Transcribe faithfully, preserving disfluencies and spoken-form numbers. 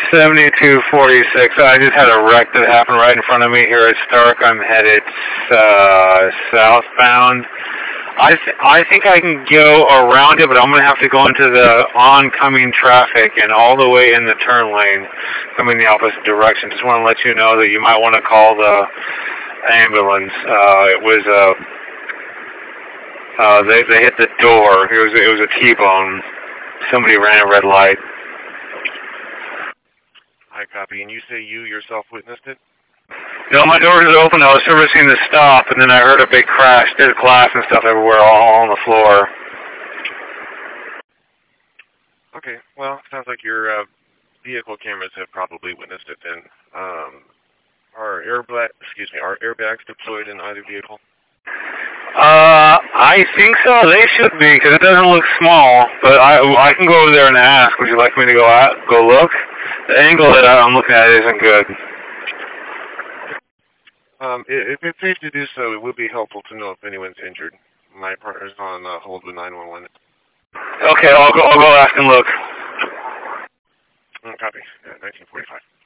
seventy-two forty-six. I just had a wreck that happened right in front of me here at Stark. I'm headed uh, southbound. I th I think I can go around it, but I'm going to have to go into the oncoming traffic and all the way in the turn lane, coming the opposite direction. Just want to let you know that you might want to call the ambulance. Uh, it was a uh, they they hit the door. It was it was a T-bone. Somebody ran a red light. I copy. And you say you yourself witnessed it? No, my door was open. I was servicing the stop, and then I heard a big crash. There's glass and stuff everywhere, all on the floor. Okay. Well, sounds like your uh, vehicle cameras have probably witnessed it then. Um, are airbag, excuse me, are airbags deployed in either vehicle? Uh, I think so. They should be, because it doesn't look small. But I, I can go over there and ask. Would you like me to go out, go look? The angle that I'm looking at isn't good. Um, if it's safe to do so, it would be helpful to know if anyone's injured. My partner's on uh, hold with nine one one. Okay, I'll go, I'll go ask and look. Copy. Yeah, nineteen forty-five.